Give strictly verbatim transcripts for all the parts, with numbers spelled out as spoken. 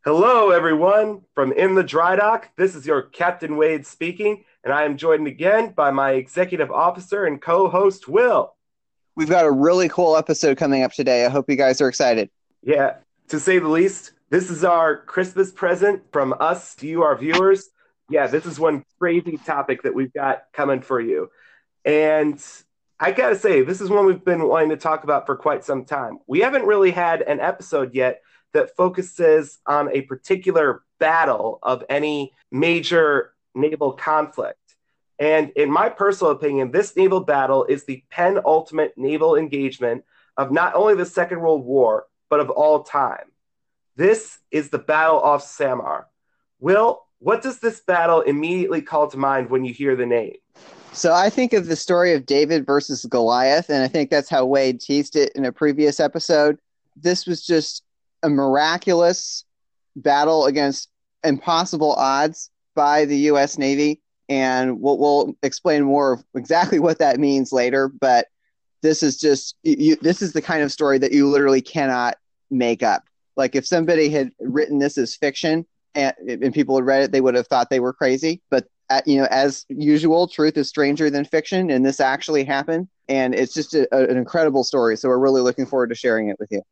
Hello, everyone, from In the Dry Dock. This is your Captain Wade speaking, and I am joined again by my executive officer and co host, Will. We've got a really cool episode coming up today. I hope you guys are excited. Yeah, to say the least, this is our Christmas present from us to you, our viewers. Yeah, this is one crazy topic that we've got coming for you. And I gotta say, this is one we've been wanting to talk about for quite some time. We haven't really had an episode yet that focuses on a particular battle of any major naval conflict. And in my personal opinion, this naval battle is the penultimate naval engagement of not only the Second World War, but of all time. This is the Battle of Samar. Will, what does this battle immediately call to mind when you hear the name? So I think of the story of David versus Goliath, and I think that's how Wade teased it in a previous episode. This was just a miraculous battle against impossible odds by the U S Navy, and we'll, we'll explain more of exactly what that means later. But this is just you, this is the kind of story that you literally cannot make up. Like if somebody had written this as fiction and, and people had read it, they would have thought they were crazy. But uh, you know, as usual, truth is stranger than fiction, and this actually happened. And it's just a, a, an incredible story. So we're really looking forward to sharing it with you.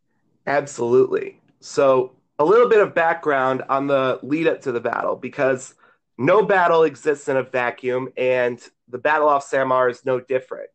Absolutely. So, a little bit of background on the lead up to the battle, because no battle exists in a vacuum, and the Battle of Samar is no different.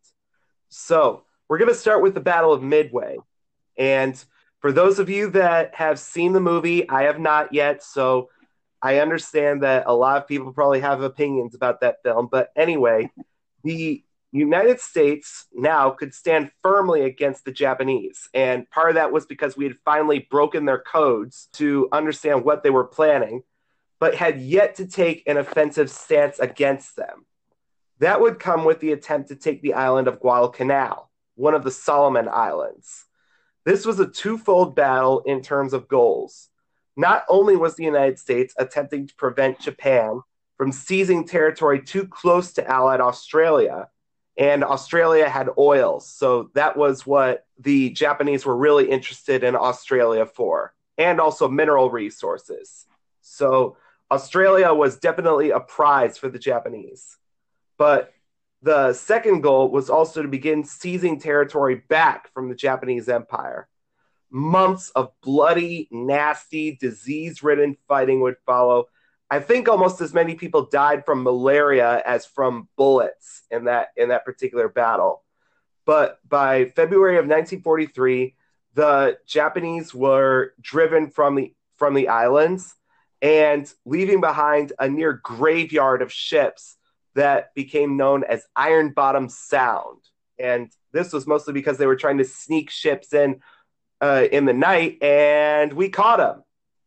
So, we're going to start with the Battle of Midway. And for those of you that have seen the movie, I have not yet, so I understand that a lot of people probably have opinions about that film. But anyway, the United States now could stand firmly against the Japanese. And part of that was because we had finally broken their codes to understand what they were planning, but had yet to take an offensive stance against them. That would come with the attempt to take the island of Guadalcanal, one of the Solomon Islands. This was a twofold battle in terms of goals. Not only was the United States attempting to prevent Japan from seizing territory too close to Allied Australia, and Australia had oil, so that was what the Japanese were really interested in Australia for, and also mineral resources. So Australia was definitely a prize for the Japanese. But the second goal was also to begin seizing territory back from the Japanese Empire. Months of bloody, nasty, disease-ridden fighting would follow. I think almost as many people died from malaria as from bullets in that in that particular battle. But by February of nineteen forty-three, the Japanese were driven from the from the islands and leaving behind a near graveyard of ships that became known as Iron Bottom Sound. And this was mostly because they were trying to sneak ships in uh, in the night, and we caught them.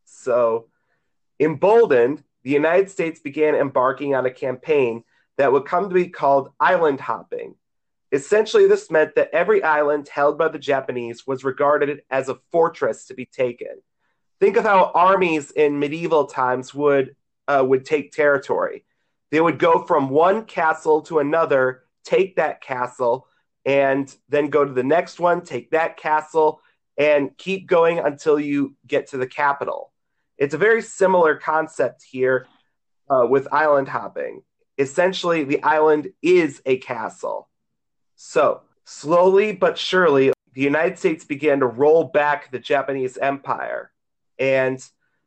So, emboldened, the United States began embarking on a campaign that would come to be called island hopping. Essentially, this meant that every island held by the Japanese was regarded as a fortress to be taken. Think of how armies in medieval times would uh, would take territory. They would go from one castle to another, take that castle, and then go to the next one, take that castle, and keep going until you get to the capital. It's a very similar concept here uh, with island hopping. Essentially, the island is a castle. So, slowly but surely, the United States began to roll back the Japanese Empire. And,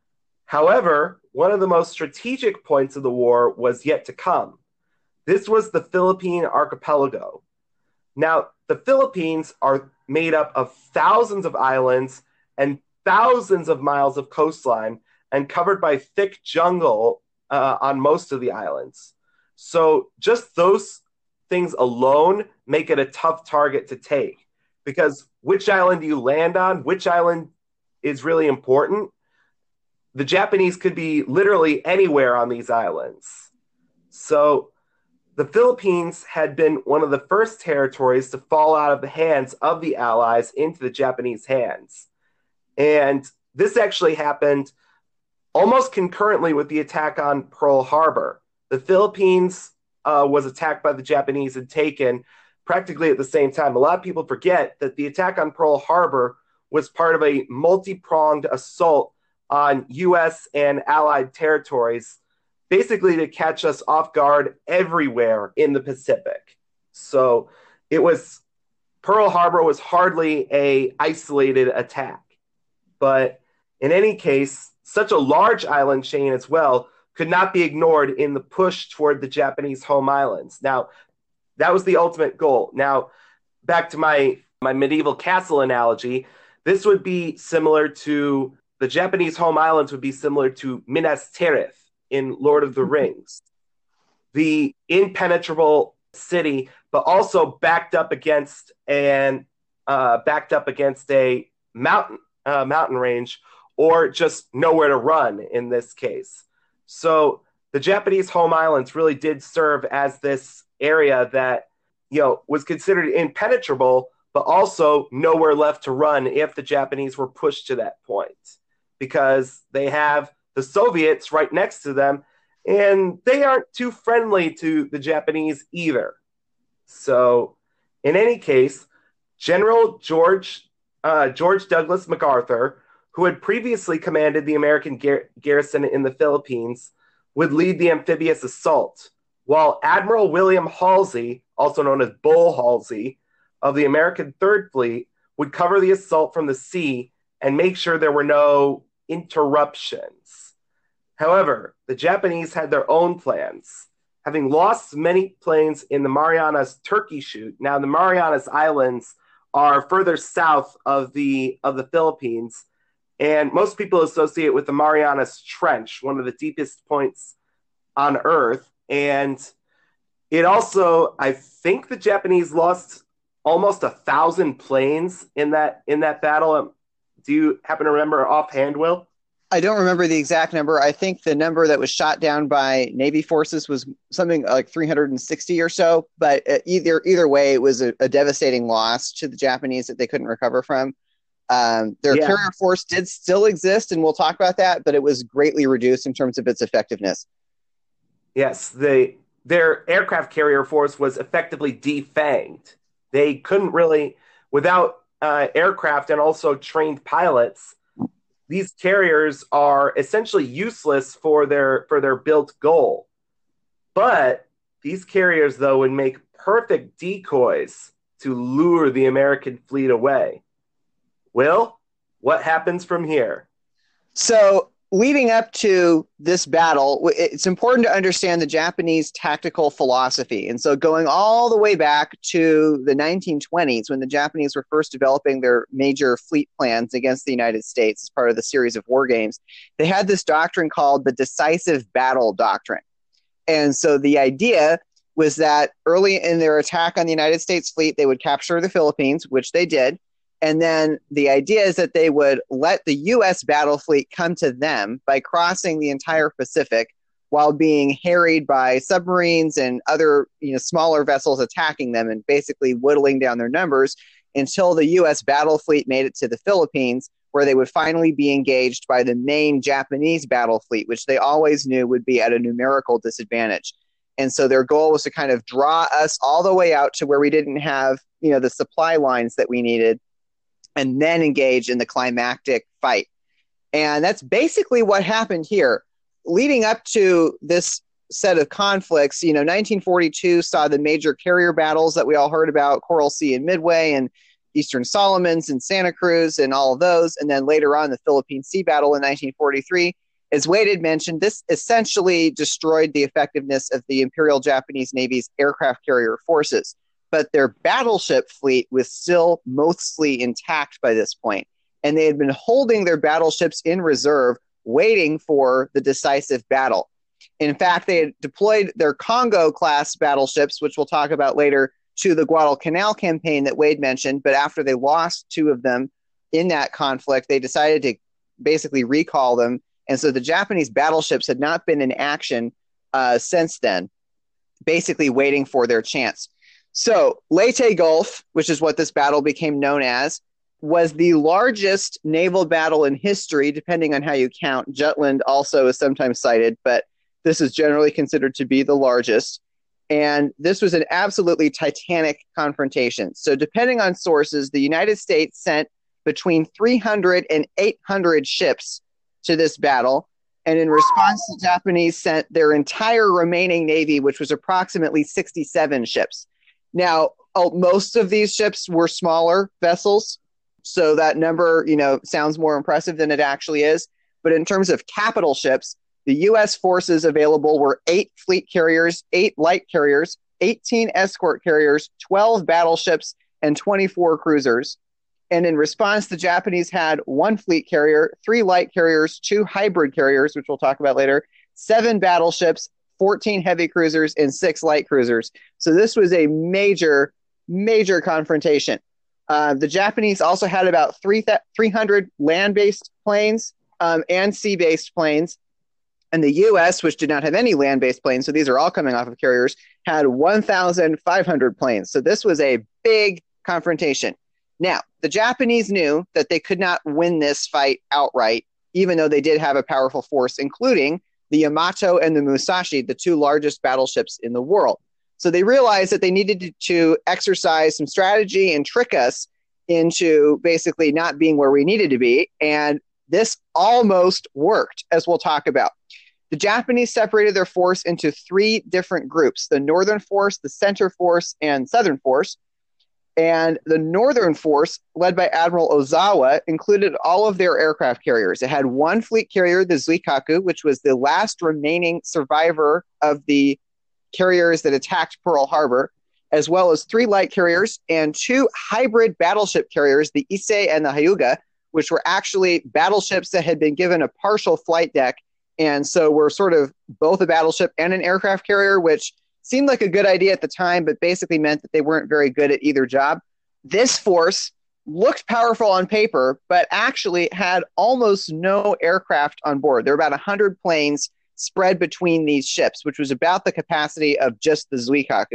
however, one of the most strategic points of the war was yet to come. This was the Philippine archipelago. Now, the Philippines are made up of thousands of islands and thousands of miles of coastline and covered by thick jungle uh, on most of the islands. So just those things alone make it a tough target to take, because which island do you land on? Which island is really important? The Japanese could be literally anywhere on these islands. So the Philippines had been one of the first territories to fall out of the hands of the Allies into the Japanese hands. And this actually happened almost concurrently with the attack on Pearl Harbor. The Philippines uh, was attacked by the Japanese and taken practically at the same time. A lot of people forget that the attack on Pearl Harbor was part of a multi-pronged assault on U S and Allied territories, basically to catch us off guard everywhere in the Pacific. So it was Pearl Harbor was hardly a isolated attack. But in any case, such a large island chain as well could not be ignored in the push toward the Japanese home islands. Now, that was the ultimate goal. Now, back to my, my medieval castle analogy, this would be similar to the Japanese home islands would be similar to Minas Tirith in Lord of the Rings. The impenetrable city, but also backed up against and uh, backed up against a mountain uh, mountain range, or just nowhere to run in this case. So the Japanese home islands really did serve as this area that, you know, was considered impenetrable, but also nowhere left to run if the Japanese were pushed to that point, because they have the Soviets right next to them, and they aren't too friendly to the Japanese either. So in any case, General George uh, George Douglas MacArthur, who had previously commanded the American gar- garrison in the Philippines, would lead the amphibious assault, while Admiral William Halsey, also known as Bull Halsey, of the American Third Fleet, would cover the assault from the sea and make sure there were no interruptions. However, the Japanese had their own plans. Having lost many planes in the Marianas Turkey Shoot, now the Marianas Islands are further south of the of the Philippines, and most people associate with the Marianas Trench, one of the deepest points on Earth. And it also, I think the Japanese lost almost a thousand planes in that in that battle. Do you happen to remember offhand, Will? I don't remember the exact number. I think the number that was shot down by Navy forces was something like three hundred sixty or so. But either either way, it was a, a devastating loss to the Japanese that they couldn't recover from. Um, their yeah. carrier force did still exist, and we'll talk about that, but it was greatly reduced in terms of its effectiveness. Yes, they, their aircraft carrier force was effectively defanged. They couldn't really, without uh, aircraft and also trained pilots, these carriers are essentially useless for their for their built goal. But these carriers, though, would make perfect decoys to lure the American fleet away. Will, what happens from here? So, leading up to this battle, it's important to understand the Japanese tactical philosophy. And so going all the way back to the nineteen twenties, when the Japanese were first developing their major fleet plans against the United States as part of the series of war games, they had this doctrine called the decisive battle doctrine. And so the idea was that early in their attack on the United States fleet, they would capture the Philippines, which they did. And then the idea is that they would let the U S battle fleet come to them by crossing the entire Pacific while being harried by submarines and other, you know, smaller vessels attacking them and basically whittling down their numbers until the U S battle fleet made it to the Philippines, where they would finally be engaged by the main Japanese battle fleet, which they always knew would be at a numerical disadvantage. And so their goal was to kind of draw us all the way out to where we didn't have, you know, the supply lines that we needed, and then engage in the climactic fight. And that's basically what happened here. Leading up to this set of conflicts, you know, nineteen forty-two saw the major carrier battles that we all heard about, Coral Sea and Midway, and Eastern Solomons and Santa Cruz and all of those. And then later on, the Philippine Sea Battle in nineteen forty-three. As Wade had mentioned, this essentially destroyed the effectiveness of the Imperial Japanese Navy's aircraft carrier forces. But their battleship fleet was still mostly intact by this point, and they had been holding their battleships in reserve, waiting for the decisive battle. In fact, they had deployed their Congo-class battleships, which we'll talk about later, to the Guadalcanal campaign that Wade mentioned, but after they lost two of them in that conflict, they decided to basically recall them, and so the Japanese battleships had not been in action uh, since then, basically waiting for their chance. So Leyte Gulf, which is what this battle became known as, was the largest naval battle in history, depending on how you count. Jutland also is sometimes cited, but this is generally considered to be the largest. And this was an absolutely titanic confrontation. So depending on sources, the United States sent between three hundred and eight hundred ships to this battle. And in response, the Japanese sent their entire remaining navy, which was approximately sixty-seven ships. Now, most of these ships were smaller vessels, so that number, you know, sounds more impressive than it actually is. But in terms of capital ships, the U S forces available were eight fleet carriers, eight light carriers, eighteen escort carriers, twelve battleships, and twenty-four cruisers. And in response, the Japanese had one fleet carrier, three light carriers, two hybrid carriers, which we'll talk about later, seven battleships, fourteen heavy cruisers, and six light cruisers. So this was a major, major confrontation. Uh, the Japanese also had about three hundred land-based planes um, and sea-based planes. And the U S, which did not have any land-based planes, so these are all coming off of carriers, had one thousand five hundred planes. So this was a big confrontation. Now, the Japanese knew that they could not win this fight outright, even though they did have a powerful force, including the Yamato and the Musashi, the two largest battleships in the world. So they realized that they needed to exercise some strategy and trick us into basically not being where we needed to be. And this almost worked, as we'll talk about. The Japanese separated their force into three different groups: the Northern Force, the Center Force, and Southern Force. And the Northern Force, led by Admiral Ozawa, included all of their aircraft carriers. It had one fleet carrier, the Zuikaku, which was the last remaining survivor of the carriers that attacked Pearl Harbor, as well as three light carriers and two hybrid battleship carriers, the Issei and the Hyuga, which were actually battleships that had been given a partial flight deck, and so were sort of both a battleship and an aircraft carrier, which seemed like a good idea at the time, but basically meant that they weren't very good at either job. This force looked powerful on paper, but actually had almost no aircraft on board. There were about one hundred planes spread between these ships, which was about the capacity of just the Zuikaku.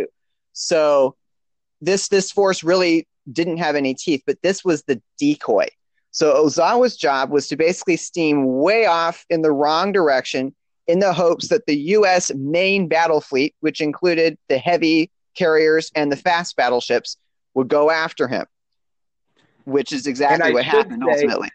So this, this force really didn't have any teeth, but this was the decoy. So Ozawa's job was to basically steam way off in the wrong direction in the hopes that the U S main battle fleet, which included the heavy carriers and the fast battleships, would go after him, which is exactly what happened say, ultimately.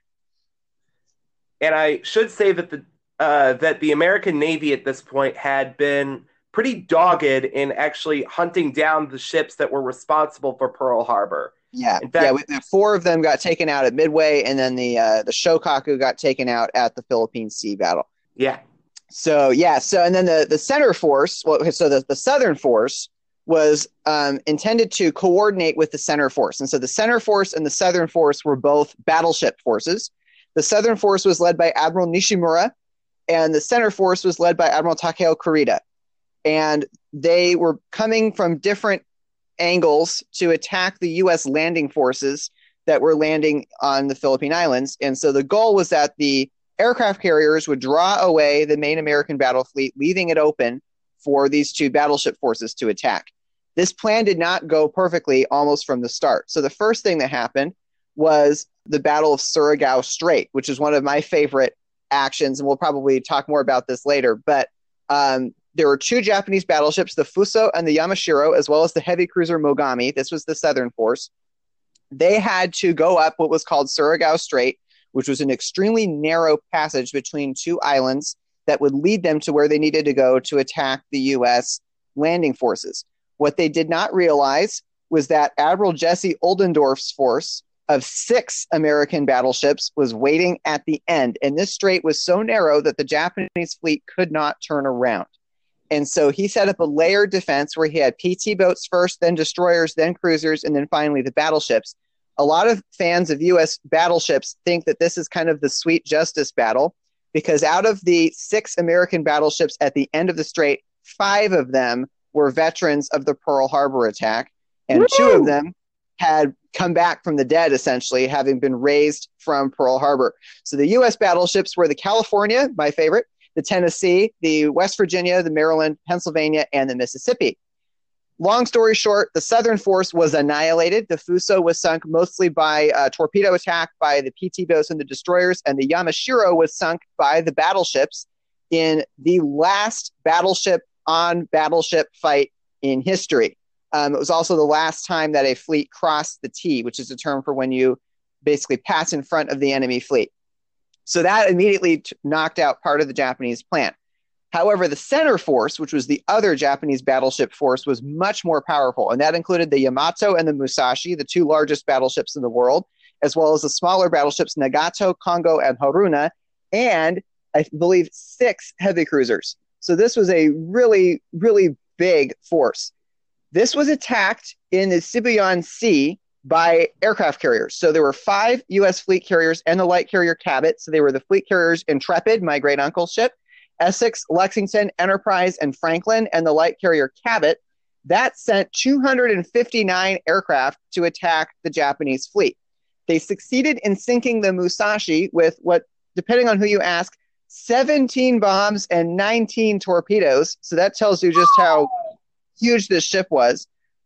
And I should say that the uh, that the American Navy at this point had been pretty dogged in actually hunting down the ships that were responsible for Pearl Harbor. Yeah, in fact, yeah. Four of them got taken out at Midway, and then the uh, the Shokaku got taken out at the Philippine Sea battle. Yeah. So, yeah, so and then the, the center force, well, so the, the southern force was um, intended to coordinate with the center force. And so the center force and the southern force were both battleship forces. The southern force was led by Admiral Nishimura, and the center force was led by Admiral Takeo Kurita. And they were coming from different angles to attack the U S landing forces that were landing on the Philippine Islands. And so the goal was that the aircraft carriers would draw away the main American battle fleet, leaving it open for these two battleship forces to attack. This plan did not go perfectly almost from the start. So the first thing that happened was the Battle of Surigao Strait, which is one of my favorite actions, and we'll probably talk more about this later. But um, there were two Japanese battleships, the Fuso and the Yamashiro, as well as the heavy cruiser Mogami. This was the Southern Force. They had to go up what was called Surigao Strait, which was an extremely narrow passage between two islands that would lead them to where they needed to go to attack the U S landing forces. What they did not realize was that Admiral Jesse Oldendorf's force of six American battleships was waiting at the end, and this strait was so narrow that the Japanese fleet could not turn around. And so he set up a layered defense where he had P T boats first, then destroyers, then cruisers, and then finally the battleships. A lot of fans of U S battleships think that this is kind of the Sweet Justice battle, because out of the six American battleships at the end of the strait, five of them were veterans of the Pearl Harbor attack, and Woo! two of them had come back from the dead, essentially, having been raised from Pearl Harbor. So the U S battleships were the California, my favorite, the Tennessee, the West Virginia, the Maryland, Pennsylvania, and the Mississippi. Long story short, the Southern Force was annihilated. The Fuso was sunk mostly by a torpedo attack by the P T boats and the destroyers, and the Yamashiro was sunk by the battleships in the last battleship-on-battleship fight in history. Um, it was also the last time that a fleet crossed the T, which is a term for when you basically pass in front of the enemy fleet. So that immediately t- knocked out part of the Japanese plan. However, the center force, which was the other Japanese battleship force, was much more powerful. And that included the Yamato and the Musashi, the two largest battleships in the world, as well as the smaller battleships Nagato, Kongo, and Haruna, and I believe six heavy cruisers. So this was a really, really big force. This was attacked in the Sibuyan Sea by aircraft carriers. So there were five U S fleet carriers and the light carrier Cabot. So they were the fleet carriers Intrepid, my great uncle's ship, Essex, Lexington, Enterprise, and Franklin, and the light carrier Cabot. That sent two hundred fifty-nine aircraft to attack the Japanese fleet. They succeeded in sinking the Musashi with what, depending on who you ask, seventeen bombs and nineteen torpedoes. So that tells you just how huge this ship was.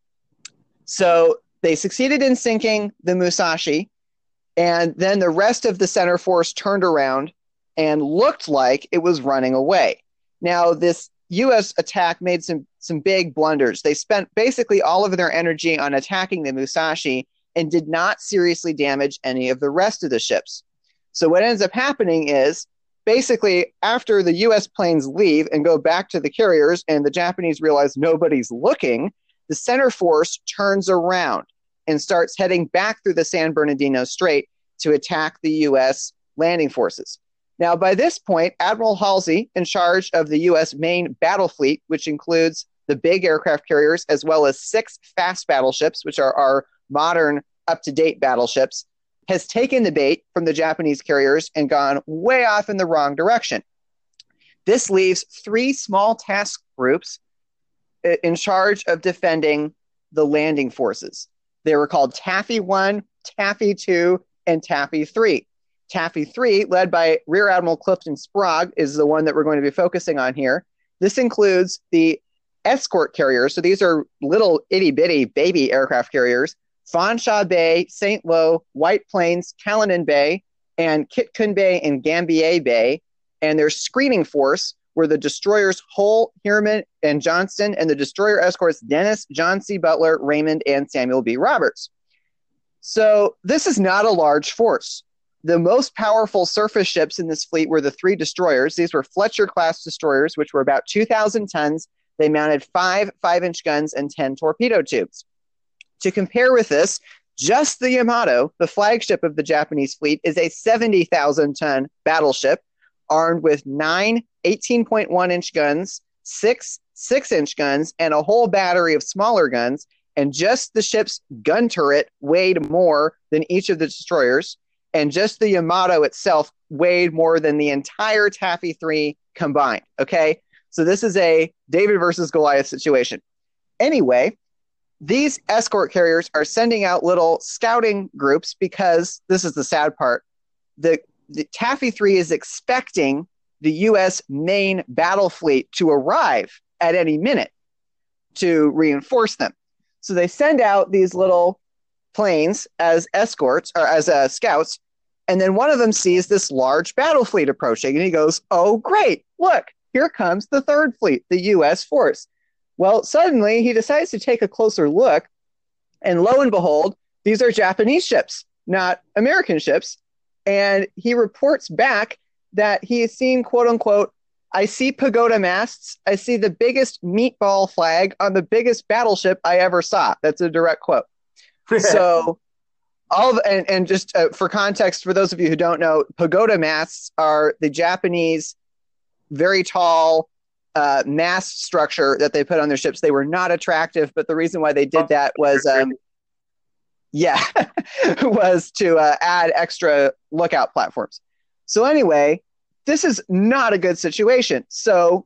So they succeeded in sinking the Musashi, and then the rest of the center force turned around and looked like it was running away. Now, this U S attack made some, some big blunders. They spent basically all of their energy on attacking the Musashi and did not seriously damage any of the rest of the ships. So what ends up happening is, basically, after the U S planes leave and go back to the carriers and the Japanese realize nobody's looking, the center force turns around and starts heading back through the San Bernardino Strait to attack the U S landing forces. Now, by this point, Admiral Halsey, in charge of the U S main battle fleet, which includes the big aircraft carriers as well as six fast battleships, which are our modern, up-to-date battleships, has taken the bait from the Japanese carriers and gone way off in the wrong direction. This leaves three small task groups in charge of defending the landing forces. They were called Taffy one, Taffy two, and Taffy three. Taffy three, led by Rear Admiral Clifton Sprague, is the one that we're going to be focusing on here. This includes the escort carriers. So these are little itty-bitty baby aircraft carriers. Fanshawe Bay, Saint Lo, White Plains, Callinan Bay, and Kitkun Bay and Gambier Bay. And their screening force were the destroyers Hull, Heermann, and Johnston, and the destroyer escorts Dennis, John C. Butler, Raymond, and Samuel B. Roberts. So this is not a large force. The most powerful surface ships in this fleet were the three destroyers. These were Fletcher-class destroyers, which were about two thousand tons. They mounted five five-inch guns and ten torpedo tubes. To compare with this, just the Yamato, the flagship of the Japanese fleet, is a seventy thousand ton battleship armed with nine eighteen point one inch guns, six six-inch guns, and a whole battery of smaller guns. And just the ship's gun turret weighed more than each of the destroyers. And just the Yamato itself weighed more than the entire Taffy three combined. Okay? So this is a David versus Goliath situation. Anyway, these escort carriers are sending out little scouting groups because this is the sad part. The, the Taffy three is expecting the U S main battle fleet to arrive at any minute to reinforce them. So they send out these little planes as escorts or as uh, scouts. And then one of them sees this large battle fleet approaching and he goes, oh, great. Look, here comes the third fleet, the U S force. Well, suddenly he decides to take a closer look, and lo and behold, these are Japanese ships, not American ships. And he reports back that he has seen, quote unquote, I see pagoda masts. I see the biggest meatball flag on the biggest battleship I ever saw. That's a direct quote. So all of, and, and just uh, for context, for those of you who don't know, pagoda masts are the Japanese very tall Uh, mast structure that they put on their ships. They were not attractive, but the reason why they did that was, um, yeah, was to uh, add extra lookout platforms. So anyway, this is not a good situation. So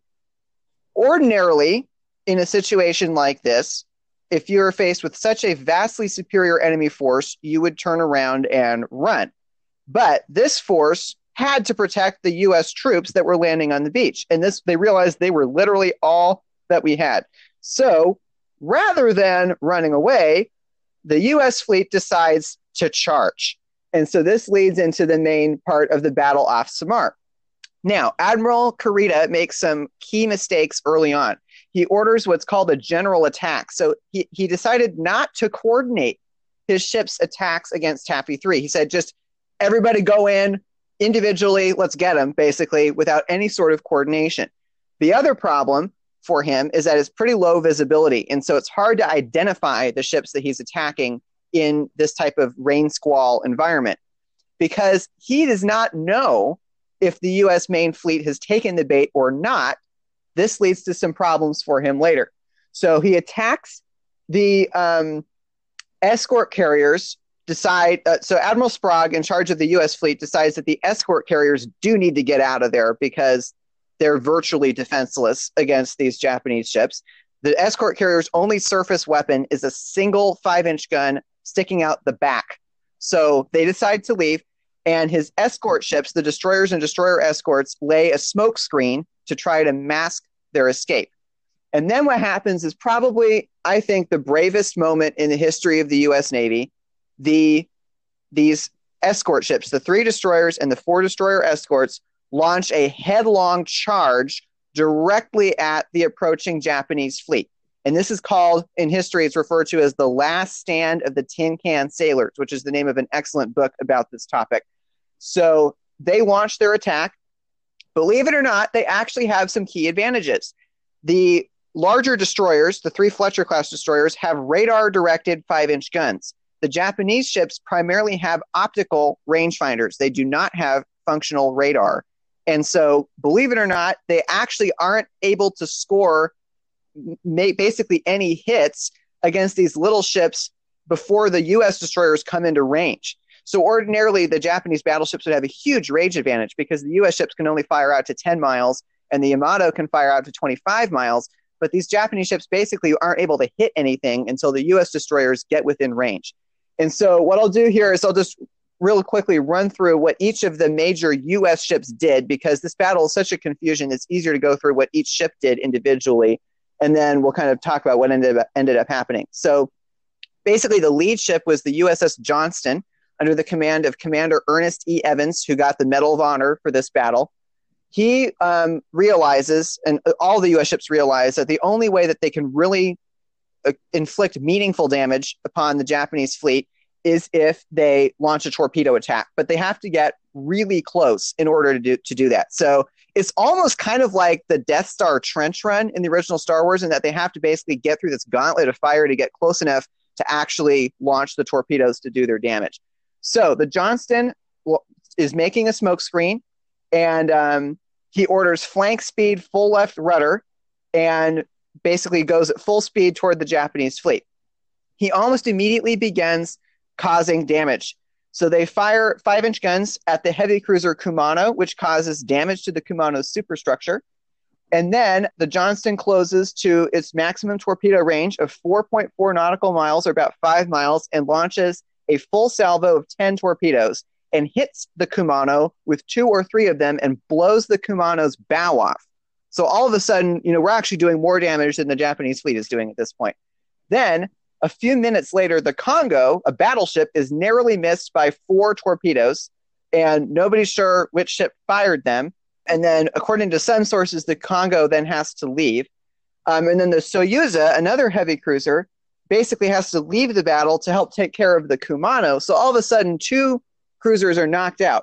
ordinarily, in a situation like this, if you're faced with such a vastly superior enemy force, you would turn around and run. But this force had to protect the U S troops that were landing on the beach. And this, they realized they were literally all that we had. So rather than running away, the U S fleet decides to charge. And so this leads into the main part of the battle off Samar. Now, Admiral Kurita makes some key mistakes early on. He orders what's called a general attack. So he, he decided not to coordinate his ship's attacks against Taffy three. He said, just everybody go in, individually, let's get them, basically, without any sort of coordination. The other problem for him is that it's pretty low visibility, and so it's hard to identify the ships that he's attacking in this type of rain squall environment, because he does not know if the U S main fleet has taken the bait or not. This leads to some problems for him later. So he attacks the um, escort carriers, decide, uh, so Admiral Sprague, in charge of the U S fleet, decides that the escort carriers do need to get out of there because they're virtually defenseless against these Japanese ships. The escort carrier's only surface weapon is a single five-inch gun sticking out the back. So they decide to leave, and his escort ships, the destroyers and destroyer escorts, lay a smoke screen to try to mask their escape. And then what happens is probably, I think, the bravest moment in the history of the U S Navy. The these escort ships, the three destroyers and the four destroyer escorts, launch a headlong charge directly at the approaching Japanese fleet. And this is called, in history, it's referred to as the last stand of the Tin Can Sailors, which is the name of an excellent book about this topic. So they launch their attack. Believe it or not, they actually have some key advantages. The larger destroyers, the three Fletcher-class destroyers, have radar-directed five-inch guns. The Japanese ships primarily have optical rangefinders. They do not have functional radar. And so, believe it or not, they actually aren't able to score basically any hits against these little ships before the U S destroyers come into range. So ordinarily, the Japanese battleships would have a huge range advantage because the U S ships can only fire out to ten miles and the Yamato can fire out to twenty-five miles. But these Japanese ships basically aren't able to hit anything until the U S destroyers get within range. And so what I'll do here is I'll just real quickly run through what each of the major U S ships did, because this battle is such a confusion, it's easier to go through what each ship did individually, and then we'll kind of talk about what ended up, ended up happening. So basically, the lead ship was the U S S Johnston, under the command of Commander Ernest E. Evans, who got the Medal of Honor for this battle. He um, realizes, and all the U S ships realize, that the only way that they can really uh, inflict meaningful damage upon the Japanese fleet is if they launch a torpedo attack. But they have to get really close in order to do, to do that. So it's almost kind of like the Death Star trench run in the original Star Wars, in that they have to basically get through this gauntlet of fire to get close enough to actually launch the torpedoes to do their damage. So the Johnston is making a smoke screen, and um, he orders flank speed, full left rudder, and basically goes at full speed toward the Japanese fleet. He almost immediately begins causing damage. So they fire five-inch guns at the heavy cruiser Kumano, which causes damage to the Kumano's superstructure. And then the Johnston closes to its maximum torpedo range of four point four nautical miles, or about five miles, and launches a full salvo of ten torpedoes and hits the Kumano with two or three of them and blows the Kumano's bow off. So all of a sudden, you know, we're actually doing more damage than the Japanese fleet is doing at this point. Then, a few minutes later, the Kongo, a battleship, is narrowly missed by four torpedoes, and nobody's sure which ship fired them. And then, according to some sources, the Kongo then has to leave. Um, and then the Soyuza, another heavy cruiser, basically has to leave the battle to help take care of the Kumano. So all of a sudden, two cruisers are knocked out.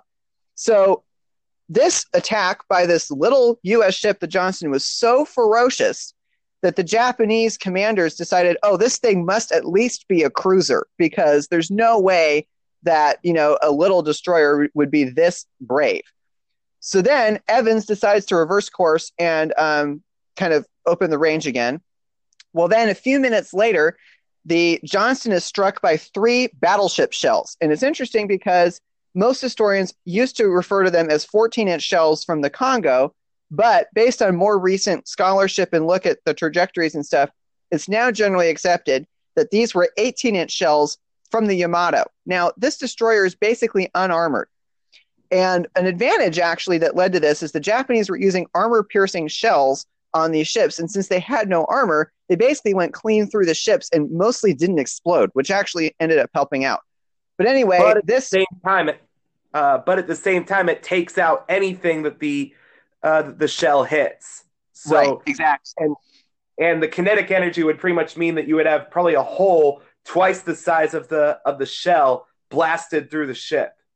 So this attack by this little U S ship, the Johnston, was so ferocious that the Japanese commanders decided, oh, this thing must at least be a cruiser, because there's no way that, you know, a little destroyer would be this brave. So then Evans decides to reverse course and um, kind of open the range again. Well, then a few minutes later, the Johnston is struck by three battleship shells. And it's interesting because most historians used to refer to them as fourteen-inch shells from the Kongo, but based on more recent scholarship and look at the trajectories and stuff, it's now generally accepted that these were eighteen-inch shells from the Yamato. Now, this destroyer is basically unarmored. And an advantage, actually, that led to this is the Japanese were using armor-piercing shells on these ships, and since they had no armor, they basically went clean through the ships and mostly didn't explode, which actually ended up helping out. But anyway, but at this the same time, it, uh, but at the same time, it takes out anything that the uh, the shell hits. So, right, exactly. And and the kinetic energy would pretty much mean that you would have probably a hole twice the size of the of the shell blasted through the ship.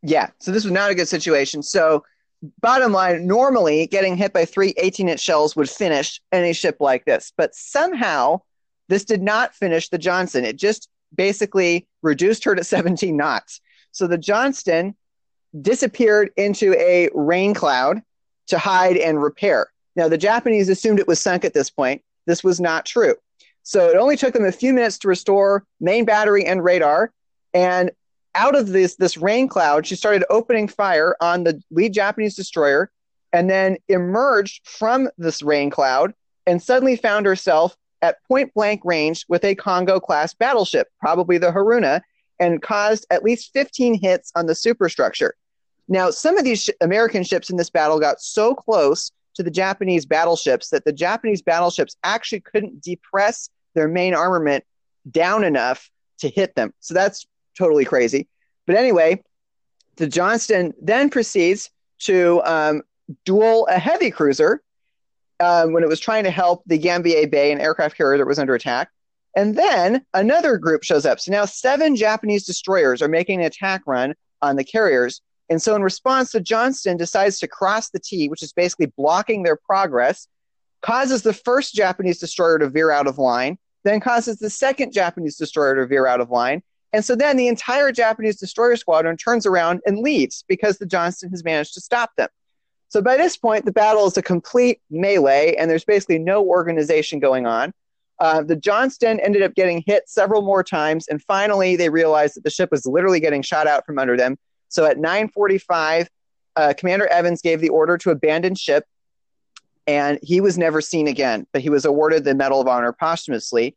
Yeah, so this was not a good situation. So bottom line, normally getting hit by three eighteen-inch shells would finish any ship like this. But somehow this did not finish the Johnston. It just basically reduced her to seventeen knots. So the Johnston disappeared into a rain cloud to hide and repair. Now, the Japanese assumed it was sunk at this point. This was not true. So it only took them a few minutes to restore main battery and radar. And out of this, this rain cloud, she started opening fire on the lead Japanese destroyer and then emerged from this rain cloud and suddenly found herself at point blank range with a Kongo-class battleship, probably the Haruna, and caused at least fifteen hits on the superstructure. Now, some of these sh- American ships in this battle got so close to the Japanese battleships that the Japanese battleships actually couldn't depress their main armament down enough to hit them. So that's totally crazy. But anyway, the Johnston then proceeds to um, duel a heavy cruiser um, when it was trying to help the Gambier Bay, an aircraft carrier that was under attack. And then another group shows up. So now seven Japanese destroyers are making an attack run on the carriers. And so in response, the Johnston decides to cross the T, which is basically blocking their progress, causes the first Japanese destroyer to veer out of line, then causes the second Japanese destroyer to veer out of line. And so then the entire Japanese destroyer squadron turns around and leaves because the Johnston has managed to stop them. So by this point, the battle is a complete melee, and there's basically no organization going on. Uh, the Johnston ended up getting hit several more times, and finally they realized that the ship was literally getting shot out from under them. So at nine forty-five, uh, Commander Evans gave the order to abandon ship, and he was never seen again, but he was awarded the Medal of Honor posthumously.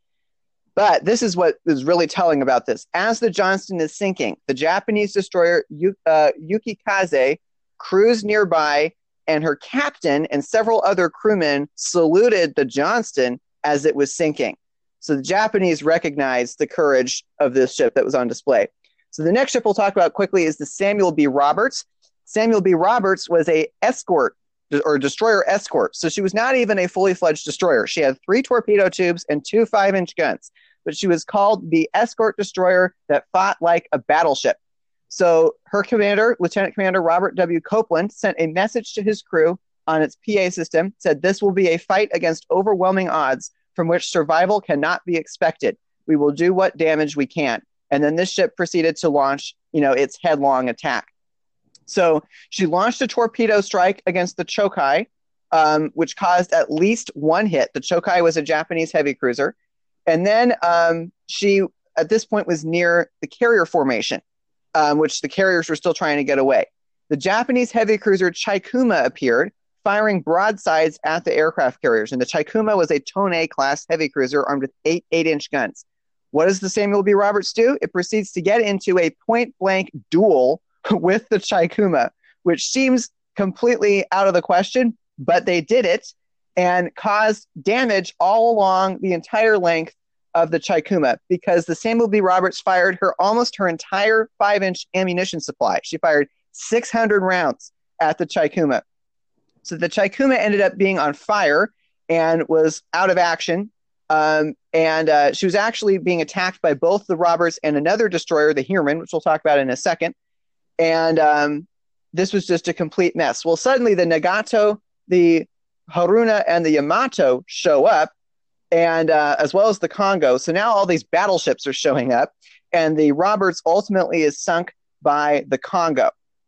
But this is what is really telling about this. As the Johnston is sinking, the Japanese destroyer uh, Yukikaze cruised nearby, and her captain and several other crewmen saluted the Johnston as it was sinking. So the Japanese recognized the courage of this ship that was on display. So the next ship we'll talk about quickly is the Samuel B. Roberts. Samuel B. Roberts was a escort or destroyer escort. So she was not even a fully fledged destroyer. She had three torpedo tubes and two five-inch guns, but she was called the escort destroyer that fought like a battleship. So her commander, Lieutenant Commander Robert W. Copeland, sent a message to his crew on its P A system, said, "This will be a fight against overwhelming odds from which survival cannot be expected. We will do what damage we can." And then this ship proceeded to launch, you know, its headlong attack. So she launched a torpedo strike against the Chokai, um, which caused at least one hit. The Chokai was a Japanese heavy cruiser. And then um, she, at this point, was near the carrier formation, um, which the carriers were still trying to get away. The Japanese heavy cruiser Chaikuma appeared, firing broadsides at the aircraft carriers. And the Chaikuma was a Tone-class heavy cruiser armed with eight eight-inch guns. What does the Samuel B. Roberts do? It proceeds to get into a point-blank duel with the Chaikuma, which seems completely out of the question, but they did it and caused damage all along the entire length of the Chaikuma because the Samuel B. Roberts fired her almost her entire five-inch ammunition supply. She fired six hundred rounds at the Chaikuma. So the Chaikuma ended up being on fire and was out of action. Um, and uh, she was actually being attacked by both the Roberts and another destroyer, the Heermann, which we'll talk about in a second. And um, this was just a complete mess. Well, suddenly the Nagato, the Haruna, and the Yamato show up, and uh, as well as the Kongo. So now all these battleships are showing up, and the Roberts ultimately is sunk by the Kongo.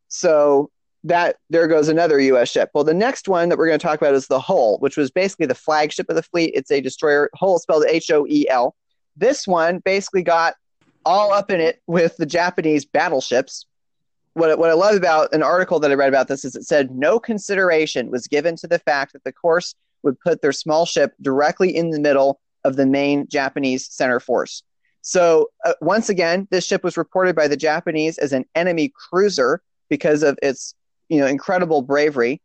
So that there goes another U S ship. Well, the next one that we're going to talk about is the Hull, which was basically the flagship of the fleet. It's a destroyer. Hull spelled H O E L. This one basically got all up in it with the Japanese battleships. What, what I love about an article that I read about this is it said no consideration was given to the fact that the course would put their small ship directly in the middle of the main Japanese center force. So uh, once again, this ship was reported by the Japanese as an enemy cruiser because of its, you know, incredible bravery.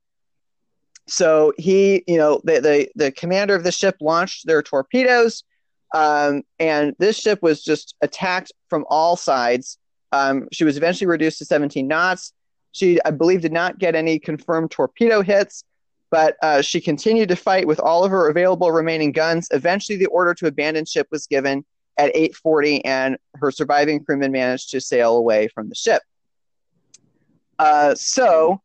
So he, you know, the the, the commander of the ship launched their torpedoes, um, and this ship was just attacked from all sides. Um, she was eventually reduced to seventeen knots. She, I believe, did not get any confirmed torpedo hits, but uh, she continued to fight with all of her available remaining guns. Eventually, the order to abandon ship was given at eight forty, and her surviving crewmen managed to sail away from the ship. Uh, so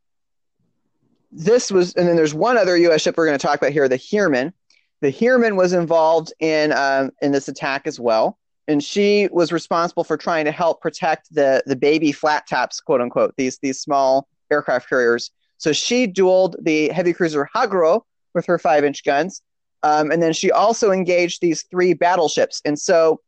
this was, and then there's one other U S ship we're going to talk about here, the Heermann. The Heermann was involved in um, in this attack as well, and she was responsible for trying to help protect the the baby flat tops, quote unquote, these these small aircraft carriers. So she dueled the heavy cruiser Haguro with her five inch guns, um, and then she also engaged these three battleships. And so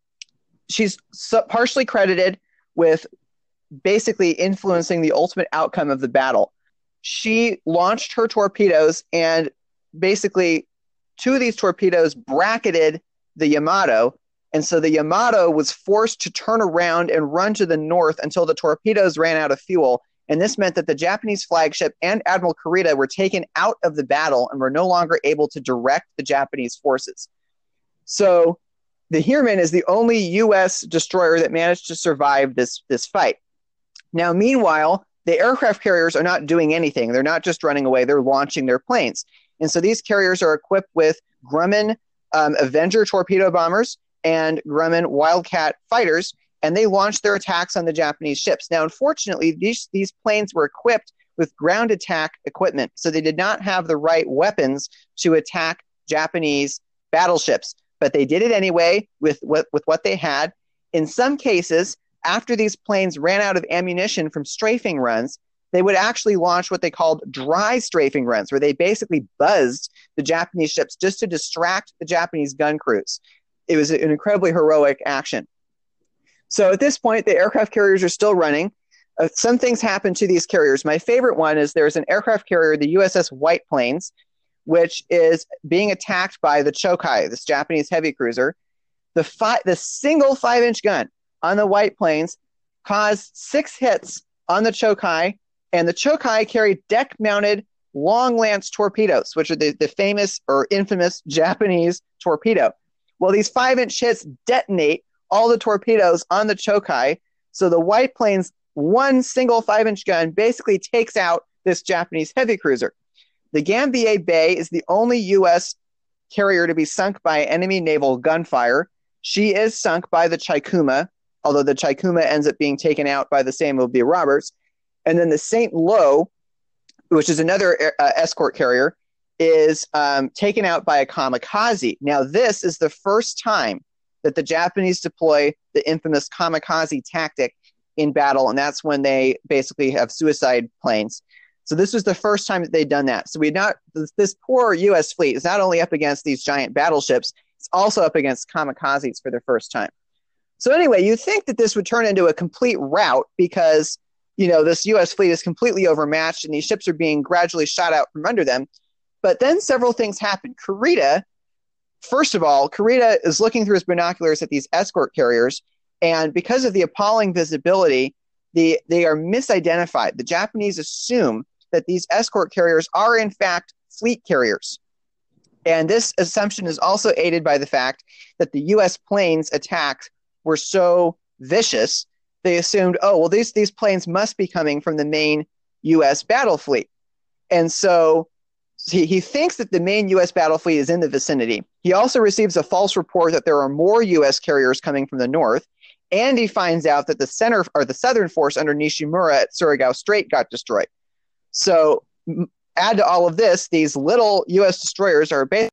she's partially credited with basically influencing the ultimate outcome of the battle. She launched her torpedoes, and basically two of these torpedoes bracketed the Yamato, and so the Yamato was forced to turn around and run to the north until the torpedoes ran out of fuel, and this meant that the Japanese flagship and Admiral Kurita were taken out of the battle and were no longer able to direct the Japanese forces. So the Heermann is the only U S destroyer that managed to survive this, this fight. Now, meanwhile, the aircraft carriers are not doing anything. They're not just running away. They're launching their planes. And so these carriers are equipped with Grumman um, Avenger torpedo bombers and Grumman Wildcat fighters, and they launched their attacks on the Japanese ships. Now, unfortunately, these, these planes were equipped with ground attack equipment, so they did not have the right weapons to attack Japanese battleships. But they did it anyway with what, with what they had. In some cases, after these planes ran out of ammunition from strafing runs, they would actually launch what they called dry strafing runs, where they basically buzzed the Japanese ships just to distract the Japanese gun crews. It was an incredibly heroic action. So at this point, the aircraft carriers are still running. Uh, some things happen to these carriers. My favorite one is there's an aircraft carrier, the U S S White Plains, which is being attacked by the Chokai, this Japanese heavy cruiser. The, fi- the single five-inch gun on the White Plains caused six hits on the Chokai, and the Chokai carried deck-mounted long lance torpedoes, which are the, the famous or infamous Japanese torpedo. Well, these five-inch hits detonate all the torpedoes on the Chokai, so the White Plains' one single five-inch gun basically takes out this Japanese heavy cruiser. The Gambier Bay is the only U S carrier to be sunk by enemy naval gunfire. She is sunk by the Chikuma, although the Chikuma ends up being taken out by the Samuel B. Roberts. And then the Saint Lo, which is another uh, escort carrier, is um, taken out by a kamikaze. Now, this is the first time that the Japanese deploy the infamous kamikaze tactic in battle, and that's when they basically have suicide planes. So this was the first time that they'd done that. So we not this poor U S fleet is not only up against these giant battleships, it's also up against kamikazes for the first time. So anyway, you think that this would turn into a complete rout because, you know, this U S fleet is completely overmatched and these ships are being gradually shot out from under them. But then several things happen. Kurita, first of all, Kurita is looking through his binoculars at these escort carriers, and because of the appalling visibility, the, they are misidentified. The Japanese assume that these escort carriers are, in fact, fleet carriers. And this assumption is also aided by the fact that the U S planes attacks were so vicious, they assumed, oh, well, these, these planes must be coming from the main U S battle fleet. And so he, he thinks that the main U S battle fleet is in the vicinity. He also receives a false report that there are more U S carriers coming from the north, and he finds out that the center or the southern force under Nishimura at Surigao Strait got destroyed. So add to all of this, these little U S destroyers are basically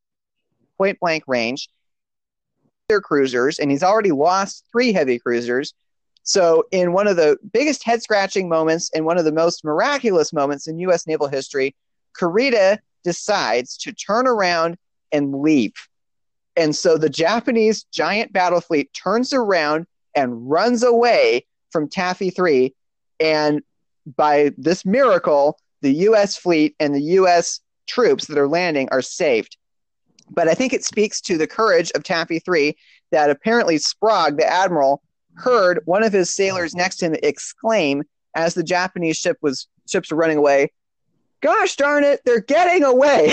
point blank range. They're cruisers, and he's already lost three heavy cruisers. So in one of the biggest head scratching moments and one of the most miraculous moments in U S naval history, Kurita decides to turn around and leave. And so the Japanese giant battle fleet turns around and runs away from Taffy three, and by this miracle, the U S fleet and the U S troops that are landing are saved. But I think it speaks to the courage of Taffy three that apparently Sprague, the admiral, heard one of his sailors next to him exclaim as the Japanese ship was ships were running away, "Gosh darn it, they're getting away!"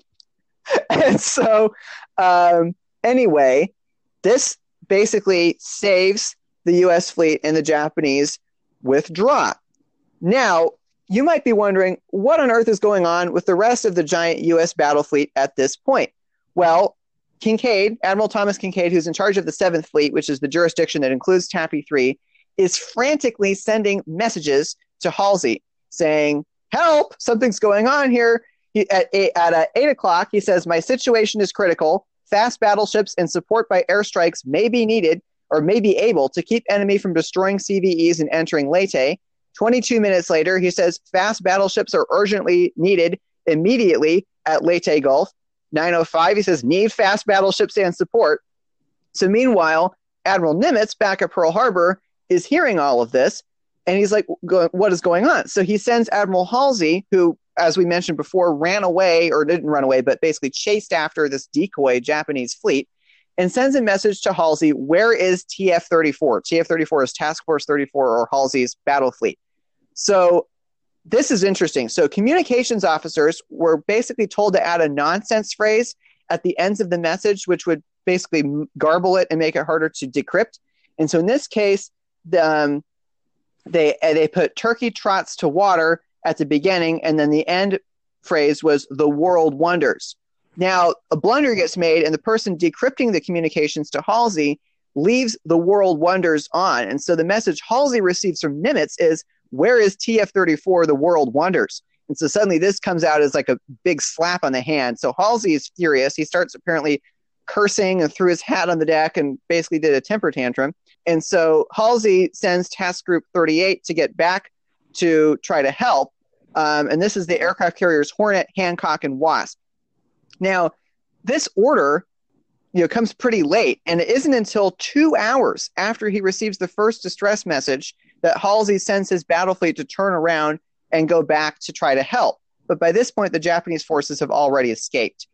And so, um, anyway, this basically saves the U S fleet and the Japanese withdraw. Now, you might be wondering, what on earth is going on with the rest of the giant U S battle fleet at this point? Well, Kinkaid, Admiral Thomas Kinkaid, who's in charge of the seventh Fleet, which is the jurisdiction that includes Taffy three, is frantically sending messages to Halsey saying, help, something's going on here. He, at eight, at uh, eight o'clock, he says, my situation is critical. Fast battleships and support by airstrikes may be needed or may be able to keep enemy from destroying C V Es and entering Leyte. twenty-two minutes later, he says, fast battleships are urgently needed immediately at Leyte Gulf. nine oh five, he says, need fast battleships and support. So meanwhile, Admiral Nimitz back at Pearl Harbor is hearing all of this, and he's like, what is going on? So he sends Admiral Halsey, who, as we mentioned before, ran away, or didn't run away, but basically chased after this decoy Japanese fleet, and sends a message to Halsey, where is T F thirty-four? T F thirty-four is Task Force thirty-four, or Halsey's battle fleet. So this is interesting. So communications officers were basically told to add a nonsense phrase at the ends of the message, which would basically garble it and make it harder to decrypt. And so in this case, the, um, they they put turkey trots to water at the beginning, and then the end phrase was the world wonders. Now, a blunder gets made, and the person decrypting the communications to Halsey leaves the world wonders on. And so the message Halsey receives from Nimitz is, where is T F thirty-four, the world wonders? And so suddenly this comes out as like a big slap on the hand. So Halsey is furious. He starts apparently cursing and threw his hat on the deck and basically did a temper tantrum. And so Halsey sends Task Group thirty-eight to get back to try to help. Um, and this is the aircraft carriers Hornet, Hancock, and Wasp. Now, this order, you know, comes pretty late, and it isn't until two hours after he receives the first distress message that Halsey sends his battle fleet to turn around and go back to try to help. But by this point, the Japanese forces have already escaped.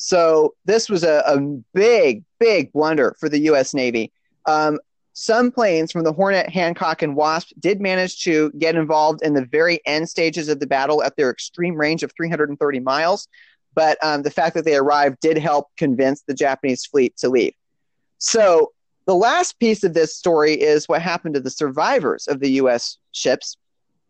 So this was a, a big, big blunder for the U S Navy. Um, some planes from the Hornet, Hancock, and Wasp did manage to get involved in the very end stages of the battle at their extreme range of three hundred thirty miles. But um, the fact that they arrived did help convince the Japanese fleet to leave. So the last piece of this story is what happened to the survivors of the U S ships.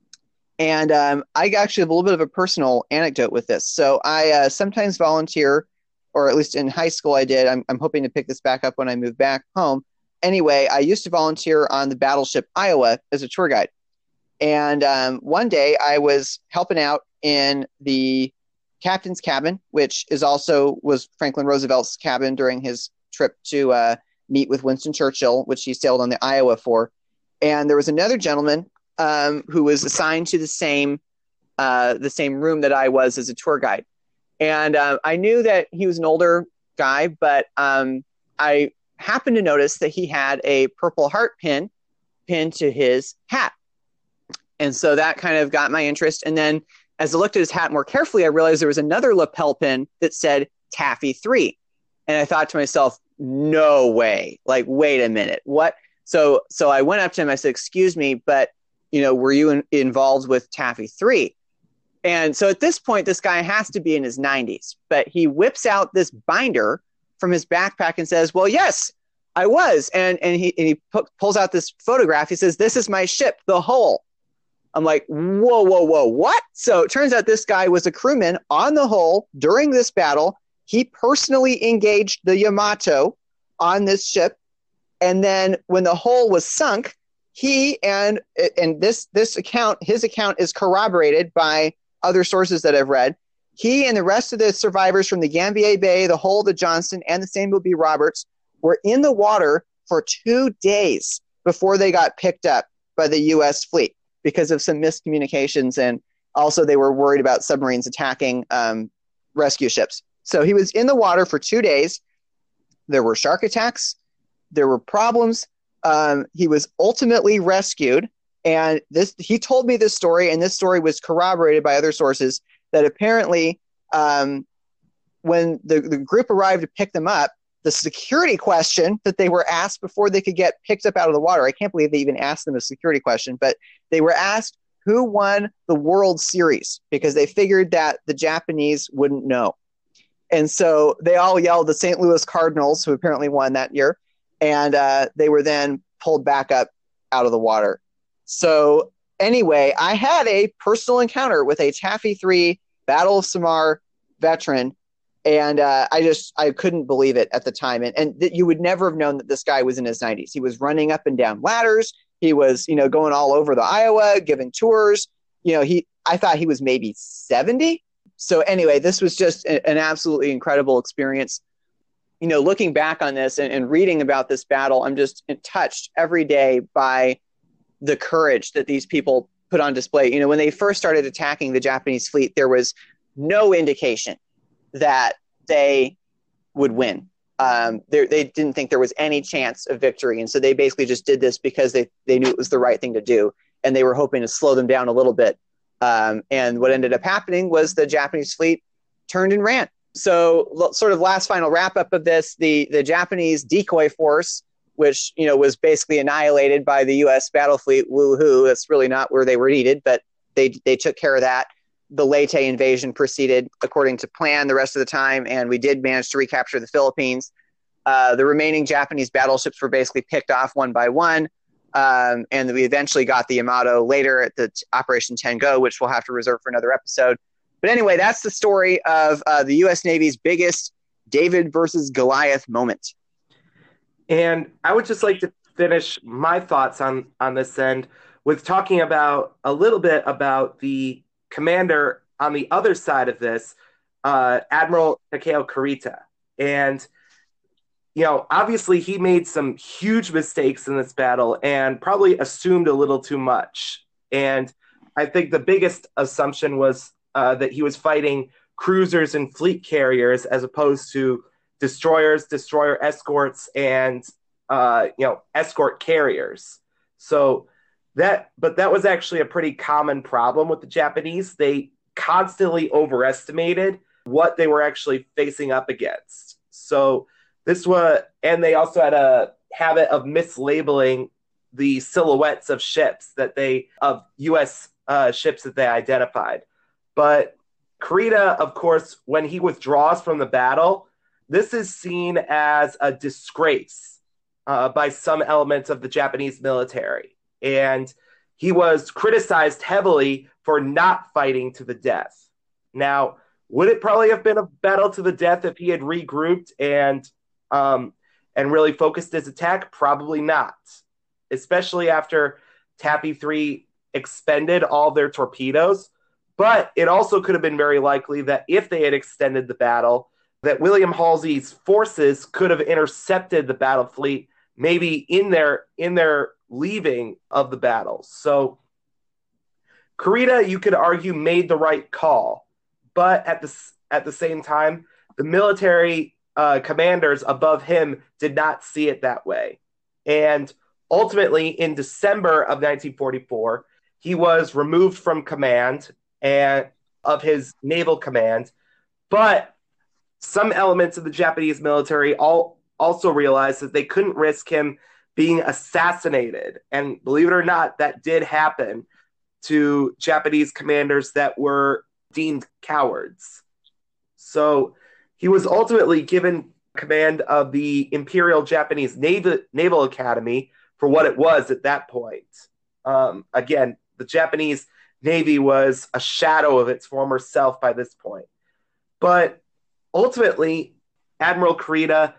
And um, I actually have a little bit of a personal anecdote with this. So I uh, sometimes volunteer, or at least in high school I did. I'm, I'm hoping to pick this back up when I move back home. Anyway, I used to volunteer on the battleship Iowa as a tour guide. And um, one day I was helping out in the captain's cabin, which is also was Franklin Roosevelt's cabin during his trip to uh, meet with Winston Churchill, which he sailed on the Iowa for. And there was another gentleman um, who was assigned to the same uh, the same room that I was as a tour guide. And uh, I knew that he was an older guy, but um, I happened to notice that he had a Purple Heart pin pinned to his hat. And so that kind of got my interest. And then as I looked at his hat more carefully, I realized there was another lapel pin that said Taffy three. And I thought to myself, no way. Like, wait a minute. What? So so I went up to him. I said, excuse me, but, you know, were you in, involved with Taffy three? And so at this point, this guy has to be in his nineties. But he whips out this binder from his backpack and says, well, yes, I was. And, and he, and he pu- pulls out this photograph. He says, this is my ship, the Hull. I'm like, whoa, whoa, whoa, what? So it turns out this guy was a crewman on the Hull during this battle. He personally engaged the Yamato on this ship. And then when the Hull was sunk, he and and this this account, his account is corroborated by other sources that I've read. He and the rest of the survivors from the Gambier Bay, the Hull, the Johnston, and the Samuel B. Roberts were in the water for two days before they got picked up by the U S fleet because of some miscommunications, and also they were worried about submarines attacking um, rescue ships. So he was in the water for two days. There were shark attacks. There were problems. Um, he was ultimately rescued. And this, he told me this story, and this story was corroborated by other sources, that apparently um, when the, the group arrived to pick them up, the security question that they were asked before they could get picked up out of the water, I can't believe they even asked them a security question, but they were asked who won the World Series, because they figured that the Japanese wouldn't know. And so they all yelled the Saint Louis Cardinals, who apparently won that year, and uh, they were then pulled back up out of the water. So anyway, I had a personal encounter with a Taffy three Battle of Samar veteran, and uh, I just I couldn't believe it at the time. And, and th- you would never have known that this guy was in his nineties. He was running up and down ladders. He was, you know, going all over the Iowa, giving tours. You know, he I thought he was maybe seventy. So anyway, this was just a, an absolutely incredible experience. You know, looking back on this and, and reading about this battle, I'm just touched every day by the courage that these people put on display. You know, when they first started attacking the Japanese fleet, there was no indication that they would win. Um, they didn't think there was any chance of victory. And so they basically just did this because they, they knew it was the right thing to do. And they were hoping to slow them down a little bit. Um, and what ended up happening was the Japanese fleet turned and ran. So sort of last final wrap up of this, the, the Japanese decoy force, which, you know, was basically annihilated by the U S battle fleet, woo-hoo, that's really not where they were needed, but they they took care of that. The Leyte invasion proceeded according to plan the rest of the time, and we did manage to recapture the Philippines. Uh, the remaining Japanese battleships were basically picked off one by one, um, and we eventually got the Yamato later at the Operation Tengo, which we'll have to reserve for another episode. But anyway, that's the story of uh, the U S Navy's biggest David versus Goliath moment. And I would just like to finish my thoughts on, on this end with talking about a little bit about the commander on the other side of this, uh, Admiral Takeo Kurita. And, you know, obviously he made some huge mistakes in this battle and probably assumed a little too much. And I think the biggest assumption was uh, that he was fighting cruisers and fleet carriers as opposed to destroyers, destroyer escorts, and uh, you know, escort carriers. So that, but that was actually a pretty common problem with the Japanese. They constantly overestimated what they were actually facing up against. So this was, and they also had a habit of mislabeling the silhouettes of ships that they, of U S uh, ships that they identified. But Kurita, of course, when he withdraws from the battle, this is seen as a disgrace uh, by some elements of the Japanese military. And he was criticized heavily for not fighting to the death. Now, would it probably have been a battle to the death if he had regrouped and um, and really focused his attack? Probably not, especially after Tappy three expended all their torpedoes. But it also could have been very likely that if they had extended the battle, that William Halsey's forces could have intercepted the battle fleet, maybe in their in their leaving of the battle. So Kurita, you could argue, made the right call, but at the at the same time, the military uh, commanders above him did not see it that way. And ultimately, in December of nineteen forty-four, he was removed from command and of his naval command, but some elements of the Japanese military all also realized that they couldn't risk him being assassinated. And believe it or not, that did happen to Japanese commanders that were deemed cowards. So he was ultimately given command of the Imperial Japanese Naval, Naval Academy for what it was at that point. Um, again, the Japanese Navy was a shadow of its former self by this point. But ultimately, Admiral Kurita,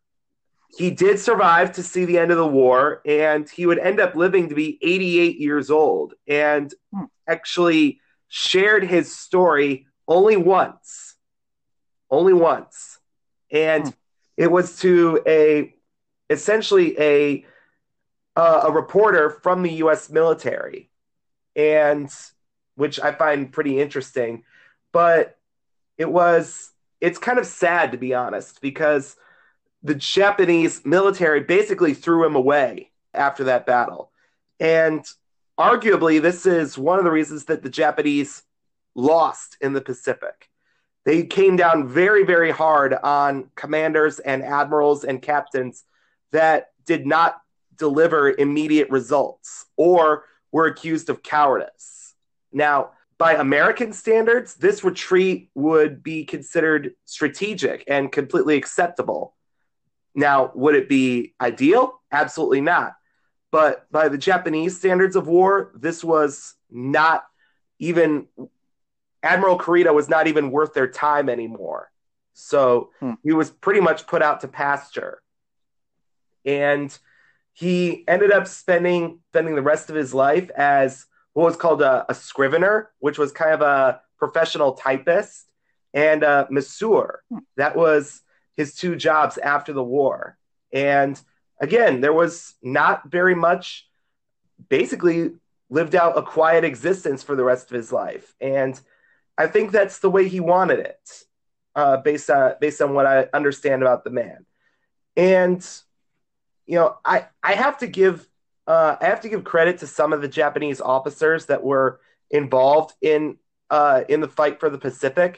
he did survive to see the end of the war, and he would end up living to be eighty-eight years old, and hmm. actually shared his story only once. Only once. And hmm. it was to a, essentially a, uh, a reporter from the U S military, and which I find pretty interesting. But it was, it's kind of sad, to be honest, because the Japanese military basically threw him away after that battle. And arguably, this is one of the reasons that the Japanese lost in the Pacific. They came down very, very hard on commanders and admirals and captains that did not deliver immediate results or were accused of cowardice. Now, by American standards, this retreat would be considered strategic and completely acceptable. Now, would it be ideal? Absolutely not. But by the Japanese standards of war, this was not even, Admiral Kurita was not even worth their time anymore. So hmm. he was pretty much put out to pasture. And He ended up spending spending the rest of his life as what was called a, a scrivener, which was kind of a professional typist, and a masseur. That was his two jobs after the war. And again, there was not very much, basically lived out a quiet existence for the rest of his life. And I think that's the way he wanted it, uh, based on based on what I understand about the man. And you know, I I have to give uh, I have to give credit to some of the Japanese officers that were involved in uh, in the fight for the Pacific.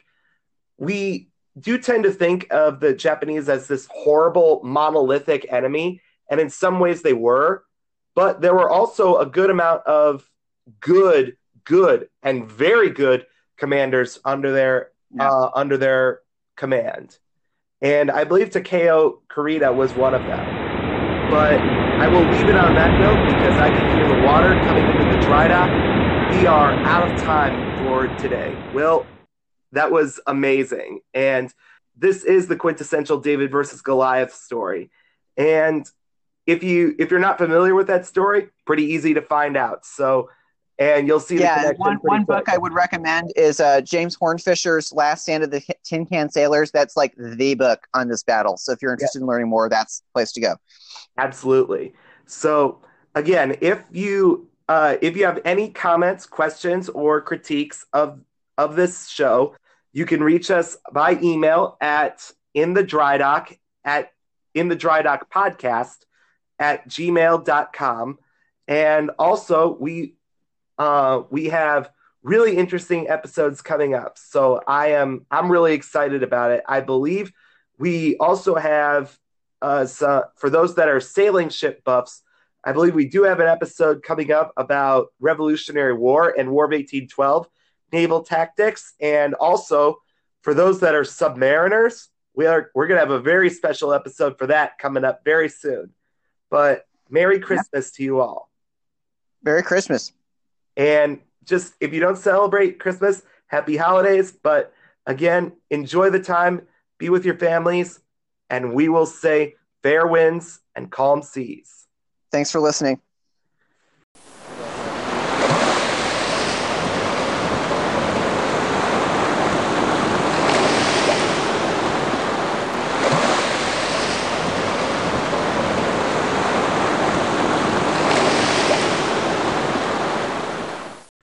We do tend to think of the Japanese as this horrible monolithic enemy, and in some ways they were, but there were also a good amount of good, good, and very good commanders under their yeah. uh, under their command. And I believe Takeo Kurita was one of them. But I will leave it on that note because I can hear the water coming into the dry dock. We are out of time for today. Will, that was amazing. And this is the quintessential David versus Goliath story. And if you if you're not familiar with that story, pretty easy to find out. So, and you'll see. Yeah, the one one quick. book I would recommend is uh, James Hornfisher's Last Stand of the Tin Can Sailors. That's like the book on this battle. So if you're interested yeah. in learning more, that's the place to go. Absolutely. So again, if you uh, if you have any comments, questions, or critiques of of this show, you can reach us by email at in the dry dock at in the dry dock podcast at gmail dot com. And also we uh, we have really interesting episodes coming up. So I am I'm really excited about it. I believe we also have Uh, so for those that are sailing ship buffs, I believe we do have an episode coming up about Revolutionary War and War of eighteen twelve naval tactics. And also for those that are submariners, we are, we're going to have a very special episode for that coming up very soon. But Merry Christmas yeah. to you all. Merry Christmas. And just, if you don't celebrate Christmas, happy holidays. But again, enjoy the time, be with your families, and we will say fair winds and calm seas. Thanks for listening.